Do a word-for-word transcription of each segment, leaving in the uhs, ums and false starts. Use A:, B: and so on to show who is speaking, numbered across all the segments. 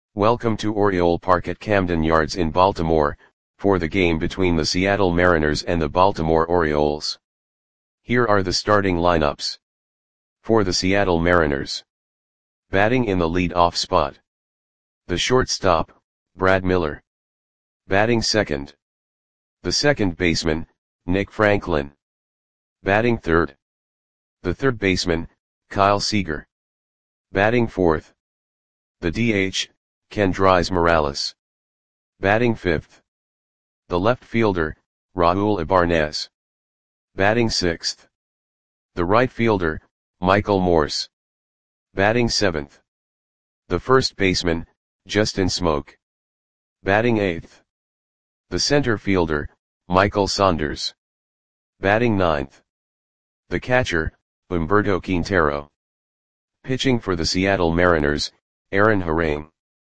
A: Welcome to Oriole Park at Camden Yards in Baltimore, for the game between the Seattle Mariners and the Baltimore Orioles. Here are the starting lineups. For the Seattle Mariners. Batting in the lead-off spot. The shortstop, Brad Miller. Batting second. The second baseman, Nick Franklin. Batting third. The third baseman, Kyle Seager. Batting fourth. The D H, Kendrys Morales. Batting fifth. The left fielder, Raul Ibanez. Batting sixth. The right fielder, Michael Morse. Batting seventh. The first baseman, Justin Smoak. Batting eighth. The center fielder, Michael Saunders. Batting ninth. The catcher, Humberto Quintero. Pitching for the Seattle Mariners, Aaron Harang.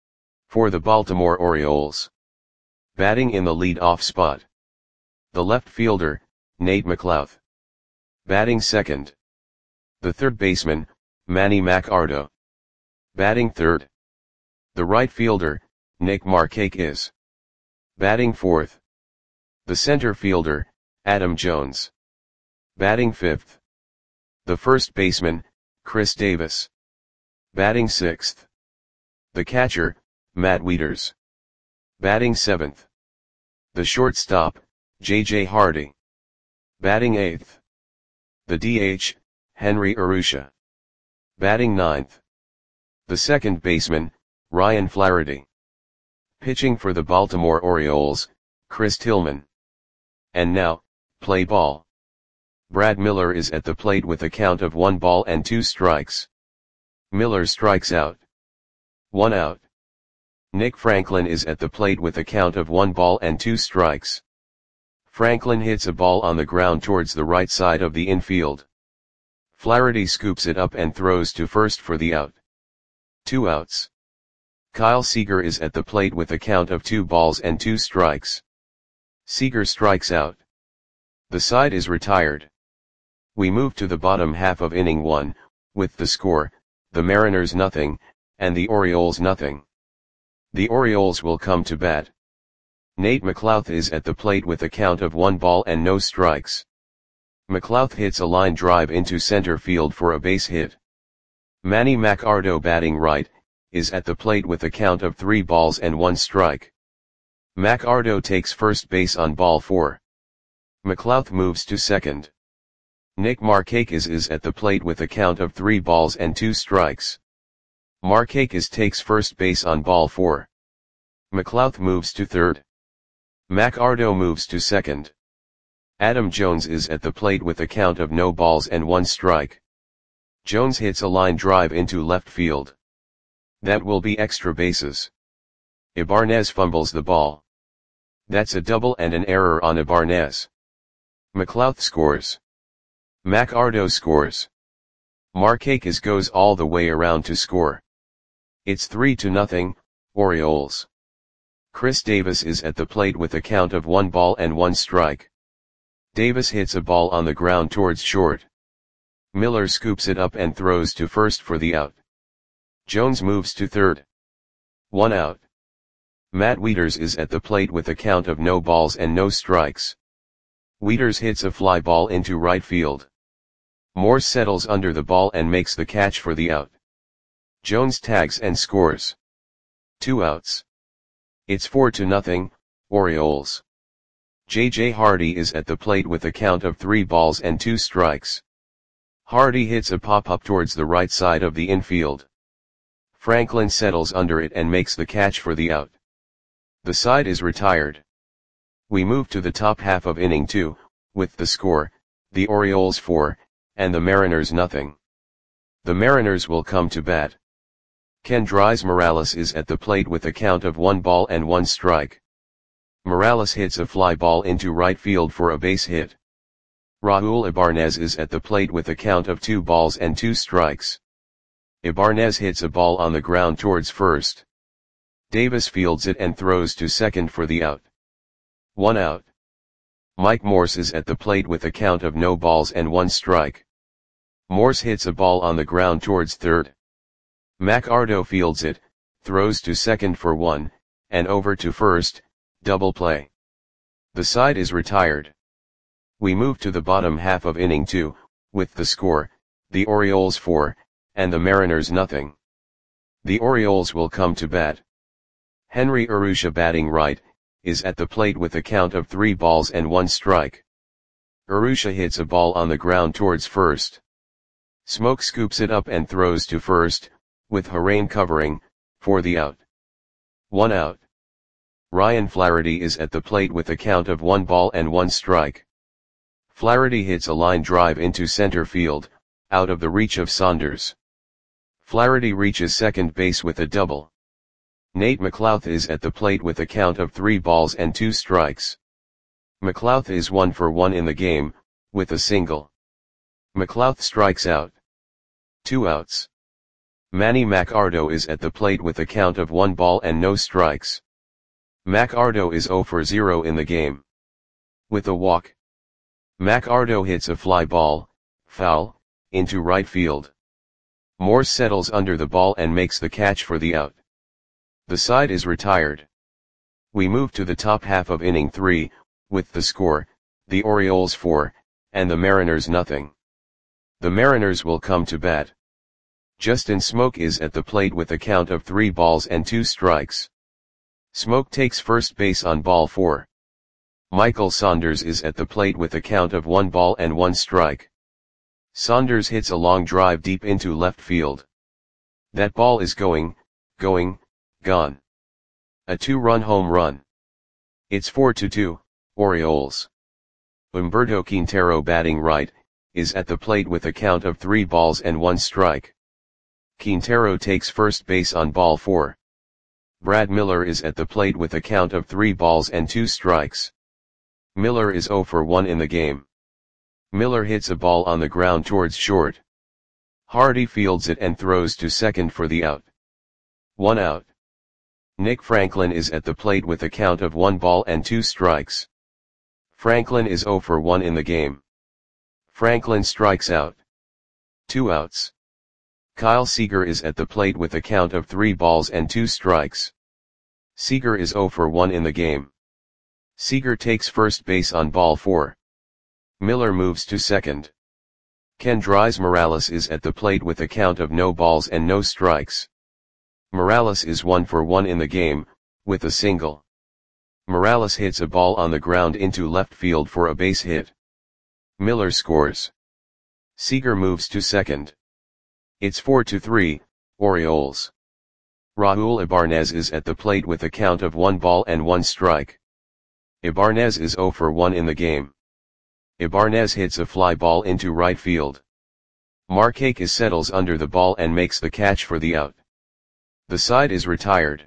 A: For the Baltimore Orioles. Batting in the lead-off spot. The left fielder, Nate McLouth. Batting second. The third baseman, Manny Machado. Batting third. The right fielder, Nick Markakis. Batting fourth. The center fielder, Adam Jones. Batting fifth. The first baseman, Chris Davis. Batting sixth. The catcher, Matt Wieters. Batting seventh. The shortstop, J J Hardy. Batting eighth. The D H, Henry Urrutia. Batting ninth. The second baseman, Ryan Flaherty. Pitching for the Baltimore Orioles, Chris Tillman. And now, play ball. Brad Miller is at the plate with a count of one ball and two strikes. Miller strikes out. One out. Nick Franklin is at the plate with a count of one ball and two strikes. Franklin hits a ball on the ground towards the right side of the infield. Flaherty scoops it up and throws to first for the out. Two outs. Kyle Seager is at the plate with a count of two balls and two strikes. Seager strikes out. The side is retired. We move to the bottom half of inning one, with the score, the Mariners nothing, and the Orioles nothing. The Orioles will come to bat. Nate McLouth is at the plate with a count of one ball and no strikes. McLouth hits a line drive into center field for a base hit. Manny Machado, batting right, is at the plate with a count of three balls and one strike. Machado takes first base on ball four. McLouth moves to second. Nick Markakis is at the plate with a count of three balls and two strikes. Markakis takes first base on ball four. McLouth moves to third. Machado moves to second. Adam Jones is at the plate with a count of no balls and one strike. Jones hits a line drive into left field. That will be extra bases. Ibanez fumbles the ball. That's a double and an error on Ibanez. McLouth scores. Machado scores. Markakis goes all the way around to score. It's three to nothing, Orioles. Chris Davis is at the plate with a count of one ball and one strike. Davis hits a ball on the ground towards short. Miller scoops it up and throws to first for the out. Jones moves to third. One out. Matt Wieters is at the plate with a count of no balls and no strikes. Wieters hits a fly ball into right field. Morse settles under the ball and makes the catch for the out. Jones tags and scores. Two outs. It's four to nothing, Orioles. J J Hardy is at the plate with a count of three balls and two strikes. Hardy hits a pop-up towards the right side of the infield. Franklin settles under it and makes the catch for the out. The side is retired. We move to the top half of inning two, with the score, the Orioles four, and the Mariners nothing. The Mariners will come to bat. Kendrys Morales is at the plate with a count of one ball and one strike. Morales hits a fly ball into right field for a base hit. Raul Ibanez is at the plate with a count of two balls and two strikes. Ibanez hits a ball on the ground towards first. Davis fields it and throws to second for the out. One out. Mike Morse is at the plate with a count of no balls and one strike. Morse hits a ball on the ground towards third. Machado fields it, throws to second for one, and over to first, double play. The side is retired. We move to the bottom half of inning two, with the score, the Orioles four, and the Mariners nothing. The Orioles will come to bat. Henry Urrutia, batting right, is at the plate with a count of three balls and one strike. Urrutia hits a ball on the ground towards first. Smoke scoops it up and throws to first, with Harain covering, for the out. One out. Ryan Flaherty is at the plate with a count of one ball and one strike. Flaherty hits a line drive into center field, out of the reach of Saunders. Flaherty reaches second base with a double. Nate McLouth is at the plate with a count of three balls and two strikes. McLouth is one for one in the game, with a single. McLouth strikes out. Two outs. Manny Machado is at the plate with a count of one ball and no strikes. Machado is zero for zero in the game. With a walk. Machado hits a fly ball, foul, into right field. Morse settles under the ball and makes the catch for the out. The side is retired. We move to the top half of inning three, with the score, the Orioles four, and the Mariners nothing. The Mariners will come to bat. Justin Smoak is at the plate with a count of three balls and two strikes. Smoak takes first base on ball four. Michael Saunders is at the plate with a count of one ball and one strike. Saunders hits a long drive deep into left field. That ball is going, going, gone. A two-run home run. It's four to two, Orioles. Humberto Quintero, batting right, is at the plate with a count of three balls and one strike. Quintero takes first base on ball four. Brad Miller is at the plate with a count of three balls and two strikes. Miller is zero for one in the game. Miller hits a ball on the ground towards short. Hardy fields it and throws to second for the out. One out. Nick Franklin is at the plate with a count of one ball and two strikes. Franklin is zero for one in the game. Franklin strikes out. Two outs. Kyle Seager is at the plate with a count of three balls and two strikes. Seager is zero for one in the game. Seager takes first base on ball four. Miller moves to second. Kendrys Morales is at the plate with a count of no balls and no strikes. Morales is one for one in the game, with a single. Morales hits a ball on the ground into left field for a base hit. Miller scores. Seager moves to second. It's four to three, Orioles. Raul Ibanez is at the plate with a count of one ball and one strike. Ibanez is zero for one in the game. Ibanez hits a fly ball into right field. Markakis settles under the ball and makes the catch for the out. The side is retired.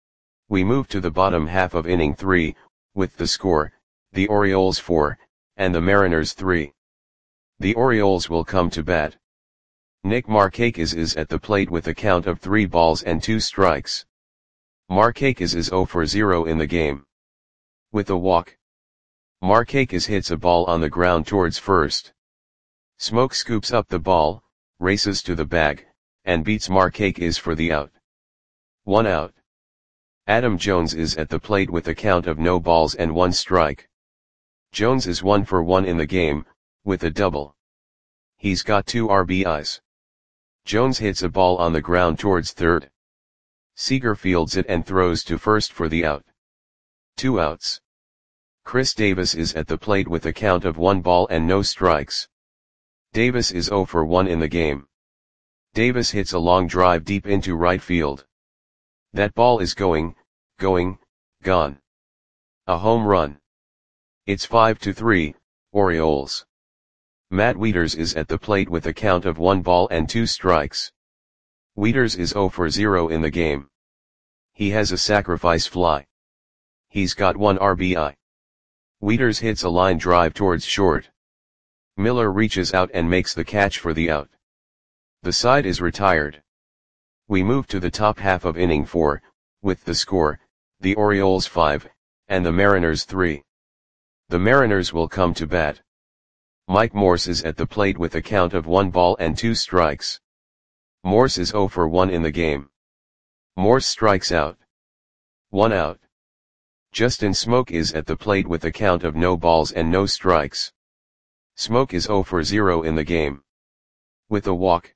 A: We move to the bottom half of inning three, with the score, the Orioles four, and the Mariners three. The Orioles will come to bat. Nick Markakis is at the plate with a count of three balls and two strikes. Markakis is zero for zero in the game. With a walk. Markakis hits a ball on the ground towards first. Smoak scoops up the ball, races to the bag, and beats Markakis for the out. One out. Adam Jones is at the plate with a count of no balls and one strike. Jones is one for one in the game, with a double. He's got two R B Is. Jones hits a ball on the ground towards third. Seager fields it and throws to first for the out. Two outs. Chris Davis is at the plate with a count of one ball and no strikes. Davis is zero for one in the game. Davis hits a long drive deep into right field. That ball is going, going, gone. A home run. It's five to three, Orioles. Matt Wieters is at the plate with a count of one ball and two strikes. Wieters is zero for zero in the game. He has a sacrifice fly. He's got one R B I. Wieters hits a line drive towards short. Miller reaches out and makes the catch for the out. The side is retired. We move to the top half of inning four, with the score, the Orioles five, and the Mariners three. The Mariners will come to bat. Mike Morse is at the plate with a count of one ball and two strikes. Morse is zero for one in the game. Morse strikes out. One out. Justin Smoke is at the plate with a count of no balls and no strikes. Smoke is zero for zero in the game. With a walk,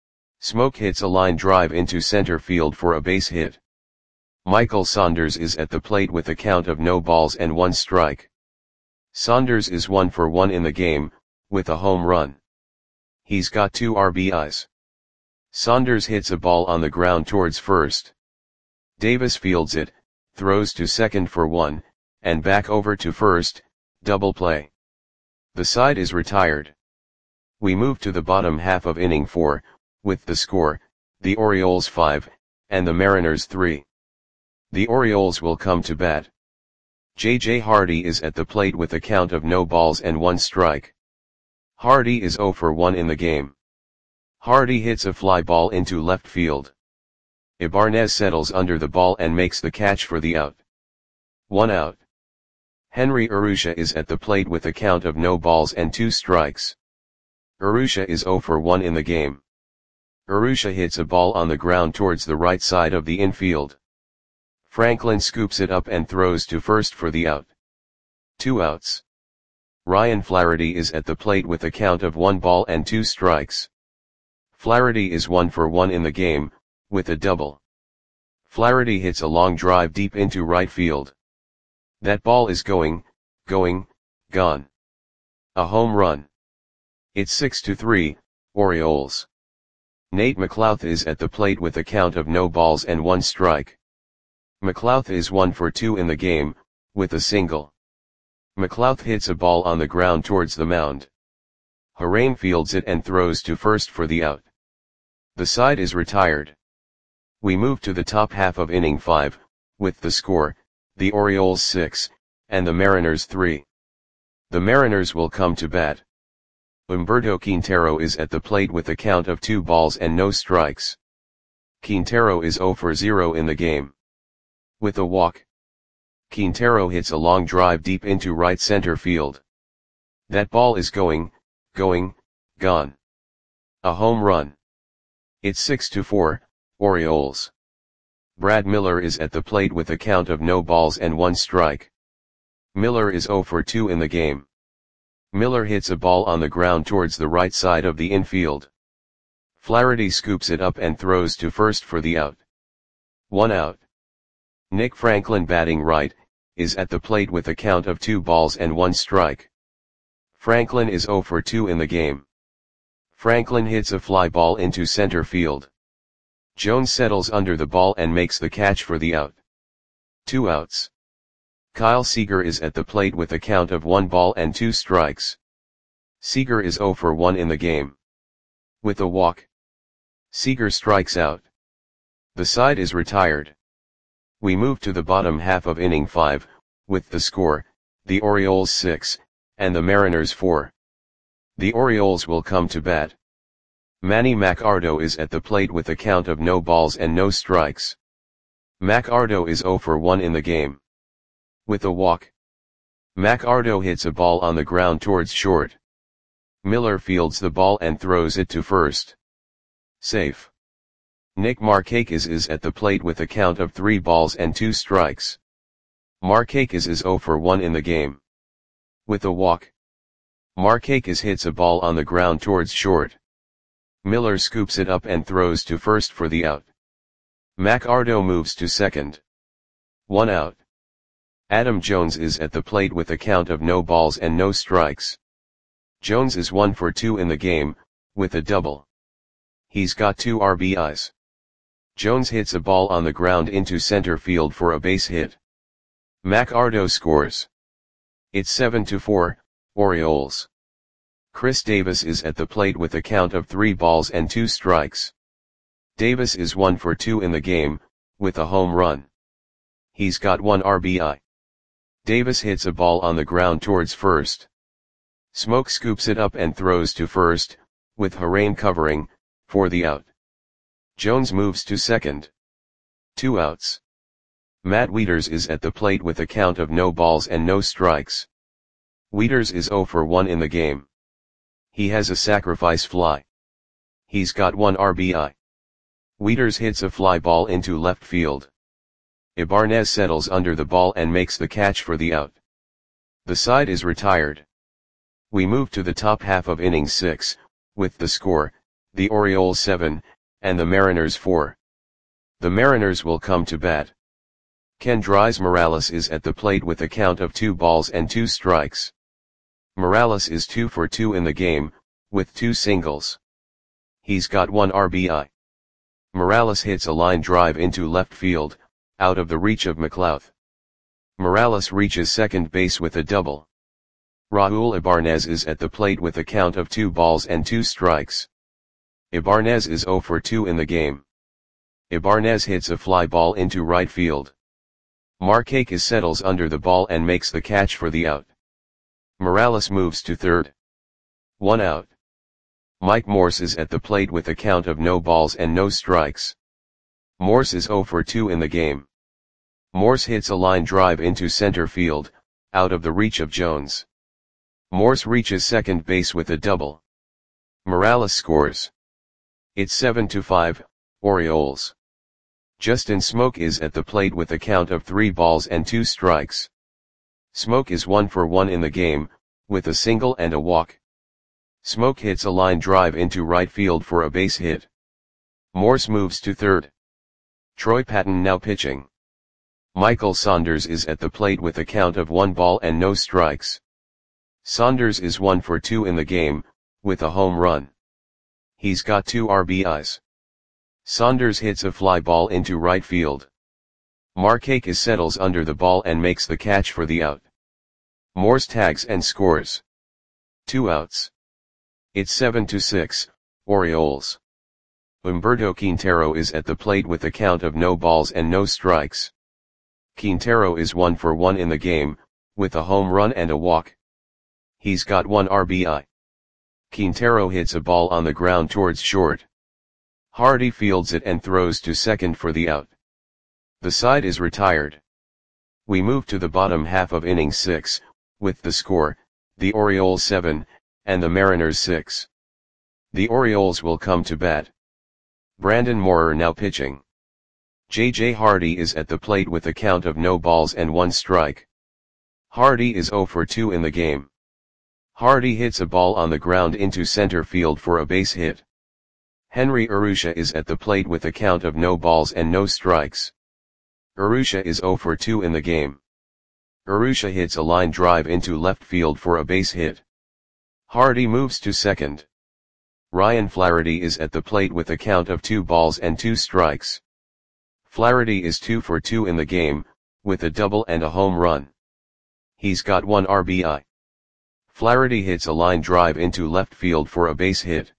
A: Smoke hits a line drive into center field for a base hit. Michael Saunders is at the plate with a count of no balls and one strike. Saunders is one for one in the game, with a home run. He's got two R B Is. Saunders hits a ball on the ground towards first. Davis fields it, throws to second for one, and back over to first, double play. The side is retired. We move to the bottom half of inning four, with the score, the Orioles five, and the Mariners three. The Orioles will come to bat. J J Hardy is at the plate with a count of no balls and one strike. Hardy is zero for one in the game. Hardy hits a fly ball into left field. Ibanez settles under the ball and makes the catch for the out. One out. Henry Urrutia is at the plate with a count of no balls and two strikes. Urrutia is zero for one in the game. Urrutia hits a ball on the ground towards the right side of the infield. Franklin scoops it up and throws to first for the out. Two outs. Ryan Flaherty is at the plate with a count of one ball and two strikes. Flaherty is one for one in the game, with a double. Flaherty hits a long drive deep into right field. That ball is going, going, gone. A home run. It's six to three, Orioles. Nate McLouth is at the plate with a count of no balls and one strike. McLouth is one for two in the game, with a single. McLouth hits a ball on the ground towards the mound. Harane fields it and throws to first for the out. The side is retired. We move to the top half of inning five, with the score, the Orioles six, and the Mariners three. The Mariners will come to bat. Humberto Quintero is at the plate with a count of two balls and no strikes. Quintero is zero for zero in the game. With a walk, Quintero hits a long drive deep into right center field. That ball is going, going, gone. A home run. It's six to four, Orioles. Brad Miller is at the plate with a count of no balls and one strike. Miller is zero for two in the game. Miller hits a ball on the ground towards the right side of the infield. Flaherty scoops it up and throws to first for the out. One out. Nick Franklin, batting right, is at the plate with a count of two balls and one strike. Franklin is zero for two in the game. Franklin hits a fly ball into center field. Jones settles under the ball and makes the catch for the out. Two outs. Kyle Seager is at the plate with a count of one ball and two strikes. Seager is zero for one in the game. With a walk, Seager strikes out. The side is retired. We move to the bottom half of inning five, with the score, the Orioles six, and the Mariners four. The Orioles will come to bat. Manny Machado is at the plate with a count of no balls and no strikes. Machado is zero for one in the game. With a walk, Machado hits a ball on the ground towards short. Miller fields the ball and throws it to first. Safe. Nick Markakis is at the plate with a count of three balls and two strikes. Markakis is zero for one in the game. With a walk, Markakis hits a ball on the ground towards short. Miller scoops it up and throws to first for the out. Machado moves to second. One out. Adam Jones is at the plate with a count of no balls and no strikes. Jones is one for two in the game, with a double. He's got two R B Is. Jones hits a ball on the ground into center field for a base hit. Machado scores. It's seven to four, Orioles. Chris Davis is at the plate with a count of three balls and two strikes. Davis is one for two in the game, with a home run. He's got one R B I. Davis hits a ball on the ground towards first. Smoke scoops it up and throws to first, with Harane covering, for the out. Jones moves to second. Two outs. Matt Wieters is at the plate with a count of no balls and no strikes. Wieters is zero for one in the game. He has a sacrifice fly. He's got one R B I. Wieters hits a fly ball into left field. Ibanez settles under the ball and makes the catch for the out. The side is retired. We move to the top half of inning six, with the score, the Orioles seven, and the Mariners four. The Mariners will come to bat. Kendrys Morales is at the plate with a count of two balls and two strikes. Morales is two for two in the game, with two singles. He's got one R B I. Morales hits a line drive into left field, out of the reach of McLouth. Morales reaches second base with a double. Raul Ibanez is at the plate with a count of two balls and two strikes. Ibanez is zero for two in the game. Ibanez hits a fly ball into right field. Markakis settles under the ball and makes the catch for the out. Morales moves to third. One out. Mike Morse is at the plate with a count of no balls and no strikes. Morse is zero for two in the game. Morse hits a line drive into center field, out of the reach of Jones. Morse reaches second base with a double. Morales scores. It's seven to five, Orioles. Justin Smoke is at the plate with a count of three balls and two strikes. Smoke is one for one in the game, with a single and a walk. Smoke hits a line drive into right field for a base hit. Morse moves to third. Troy Patton now pitching. Michael Saunders is at the plate with a count of one ball and no strikes. Saunders is one for two in the game, with a home run. He's got two R B Is. Saunders hits a fly ball into right field. Markakis settles under the ball and makes the catch for the out. Morse tags and scores. Two outs. It's seven to six, Orioles. Humberto Quintero is at the plate with a count of no balls and no strikes. Quintero is one for one in the game, with a home run and a walk. He's got one R B I. Quintero hits a ball on the ground towards short. Hardy fields it and throws to second for the out. The side is retired. We move to the bottom half of inning six, with the score, the Orioles seven, and the Mariners six. The Orioles will come to bat. Brandon Moorer now pitching. J J Hardy is at the plate with a count of no balls and one strike. Hardy is zero for two in the game. Hardy hits a ball on the ground into center field for a base hit. Henry Urrutia is at the plate with a count of no balls and no strikes. Urrutia is zero for two in the game. Urrutia hits a line drive into left field for a base hit. Hardy moves to second. Ryan Flaherty is at the plate with a count of two balls and two strikes. Flaherty is two for two in the game, with a double and a home run. He's got one R B I. Flaherty hits a line drive into left field for a base hit.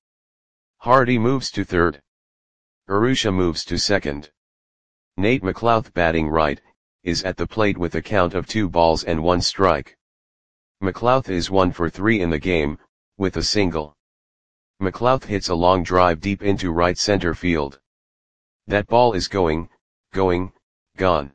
A: Hardy moves to third. Urrutia moves to second. Nate McLouth, batting right, is at the plate with a count of two balls and one strike. McLouth is one for three in the game, with a single. McLouth hits a long drive deep into right center field. That ball is going, going, gone.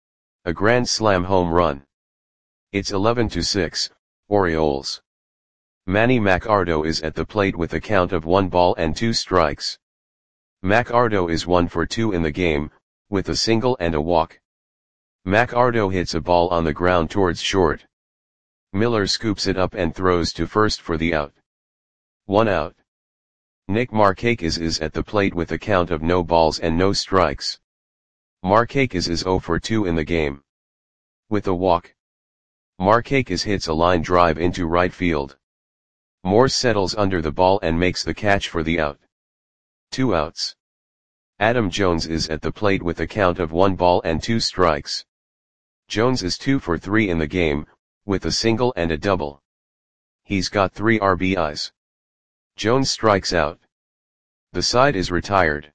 A: A grand slam home run. It's eleven to six, Orioles. Manny Machado is at the plate with a count of one ball and two strikes. Machado is one for two in the game, with a single and a walk. Machado hits a ball on the ground towards short. Miller scoops it up and throws to first for the out. One out. Nick Markakis is at the plate with a count of no balls and no strikes. Markakis is zero for two in the game. With a walk. Markakis hits a line drive into right field. Morse settles under the ball and makes the catch for the out. Two outs. Adam Jones is at the plate with a count of one ball and two strikes. Jones is two for three in the game, with a single and a double. He's got three R B Is. Jones strikes out. The side is retired.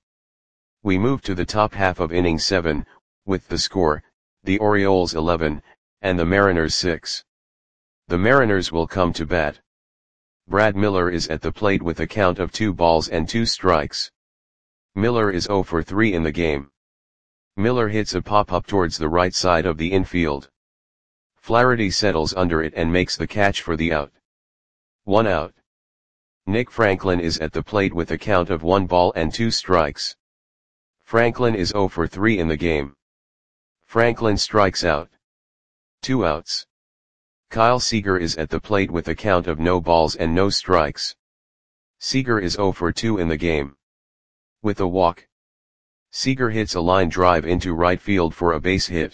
A: We move to the top half of inning seven, with the score, the Orioles eleven, and the Mariners six. The Mariners will come to bat. Brad Miller is at the plate with a count of two balls and two strikes. Miller is zero for three in the game. Miller hits a pop-up towards the right side of the infield. Flaherty settles under it and makes the catch for the out. One out. Nick Franklin is at the plate with a count of one ball and two strikes. Franklin is zero for three in the game. Franklin strikes out. Two outs. Kyle Seager is at the plate with a count of no balls and no strikes. Seager is zero for two in the game. With a walk. Seager hits a line drive into right field for a base hit.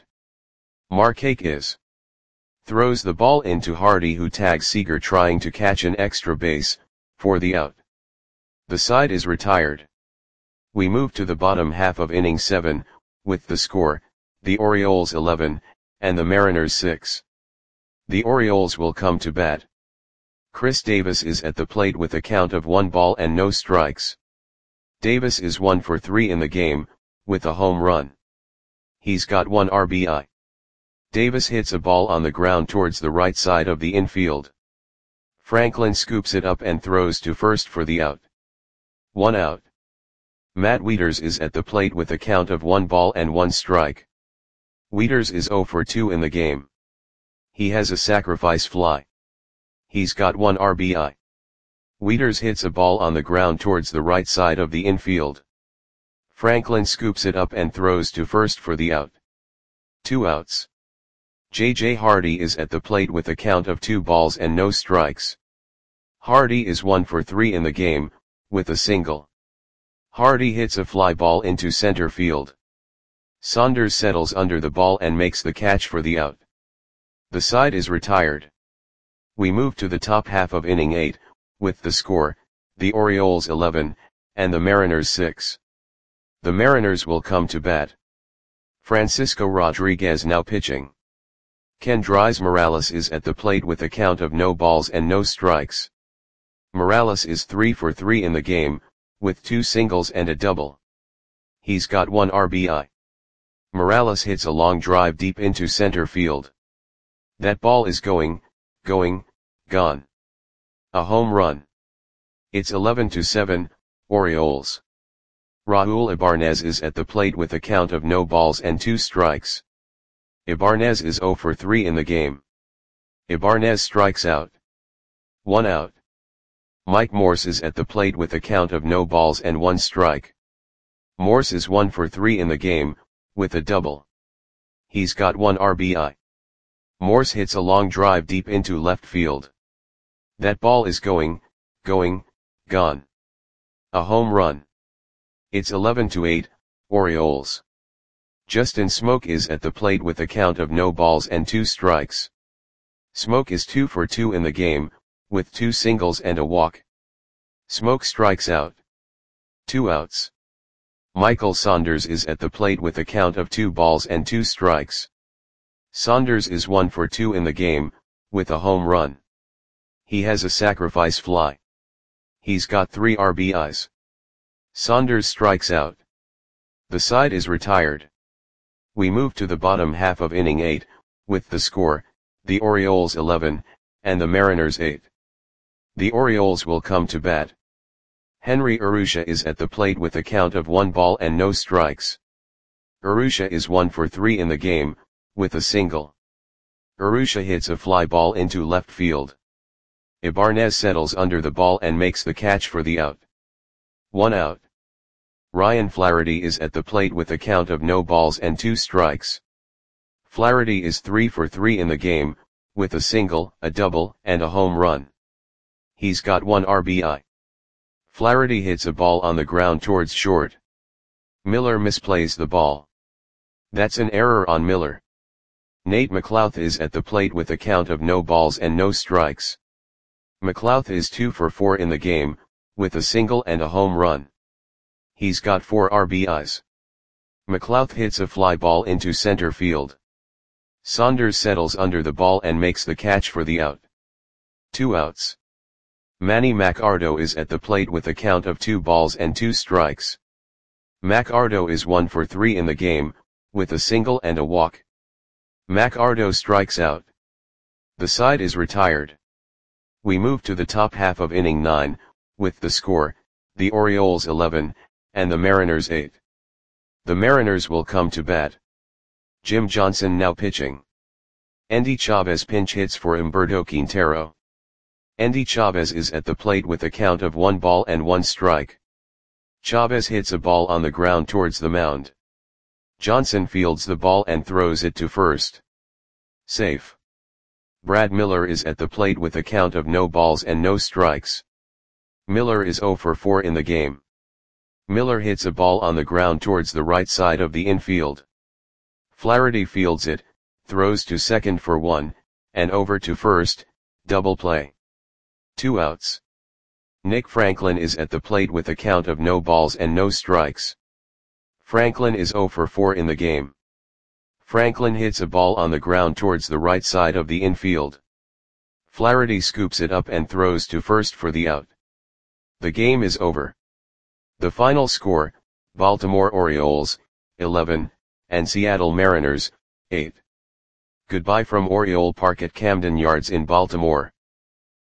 A: Markakis throws the ball into Hardy, who tags Seager trying to catch an extra base, for the out. The side is retired. We move to the bottom half of inning seven, with the score, the Orioles eleven, and the Mariners six. The Orioles will come to bat. Chris Davis is at the plate with a count of one ball and no strikes. Davis is one for three in the game, with a home run. He's got one R B I. Davis hits a ball on the ground towards the right side of the infield. Franklin scoops it up and throws to first for the out. One out. Matt Wieters is at the plate with a count of one ball and one strike. Wieters is zero for two in the game. He has a sacrifice fly. He's got one R B I. Wieters hits a ball on the ground towards the right side of the infield. Franklin scoops it up and throws to first for the out. Two outs. J J Hardy is at the plate with a count of two balls and no strikes. Hardy is one for three in the game, with a single. Hardy hits a fly ball into center field. Saunders settles under the ball and makes the catch for the out. The side is retired. We move to the top half of inning eight, with the score, the Orioles eleven, and the Mariners six. The Mariners will come to bat. Francisco Rodriguez now pitching. Kendrys Morales is at the plate with a count of no balls and no strikes. Morales is three for three in the game, with two singles and a double. He's got one R B I. Morales hits a long drive deep into center field. That ball is going, going, gone. A home run. It's eleven to seven, Orioles. Raul Ibanez is at the plate with a count of no balls and two strikes. Ibanez is zero for three in the game. Ibanez strikes out. One out. Mike Morse is at the plate with a count of no balls and one strike. Morse is one for three in the game, with a double. He's got one R B I. Morse hits a long drive deep into left field. That ball is going, going, gone. A home run. It's eleven to eight, Orioles. Justin Smoke is at the plate with a count of no balls and two strikes. Smoke is two for two in the game, with two singles and a walk. Smoke strikes out. Two outs. Michael Saunders is at the plate with a count of two balls and two strikes. Saunders is one for two in the game, with a home run. He has a sacrifice fly. He's got three R B Is. Saunders strikes out. The side is retired. We move to the bottom half of inning eight, with the score, the Orioles eleven, and the Mariners eight. The Orioles will come to bat. Henry Urrutia is at the plate with a count of one ball and no strikes. Urrutia is one for three in the game, with a single. Urrutia hits a fly ball into left field. Ibanez settles under the ball and makes the catch for the out. One out. Ryan Flaherty is at the plate with a count of no balls and two strikes. Flaherty is three for three in the game, with a single, a double, and a home run. He's got one R B I. Flaherty hits a ball on the ground towards short. Miller misplays the ball. That's an error on Miller. Nate McLouth is at the plate with a count of no balls and no strikes. McLouth is two for four in the game, with a single and a home run. He's got four R B Is. McLouth hits a fly ball into center field. Saunders settles under the ball and makes the catch for the out. Two outs. Manny Machado is at the plate with a count of two balls and two strikes. Machado is one for three in the game, with a single and a walk. Machado strikes out. The side is retired. We move to the top half of inning nine, with the score, the Orioles eleven, and the Mariners eight. The Mariners will come to bat. Jim Johnson now pitching. Endy Chavez pinch hits for Humberto Quintero. Endy Chavez is at the plate with a count of one ball and one strike. Chavez hits a ball on the ground towards the mound. Johnson fields the ball and throws it to first. Safe. Brad Miller is at the plate with a count of no balls and no strikes. Miller is zero for four in the game. Miller hits a ball on the ground towards the right side of the infield. Flaherty fields it, throws to second for one, and over to first, double play. Two outs. Nick Franklin is at the plate with a count of no balls and no strikes. Franklin is zero for four in the game. Franklin hits a ball on the ground towards the right side of the infield. Flaherty scoops it up and throws to first for the out. The game is over. The final score, Baltimore Orioles, eleven, and Seattle Mariners, eight. Goodbye from Oriole Park at Camden Yards in Baltimore.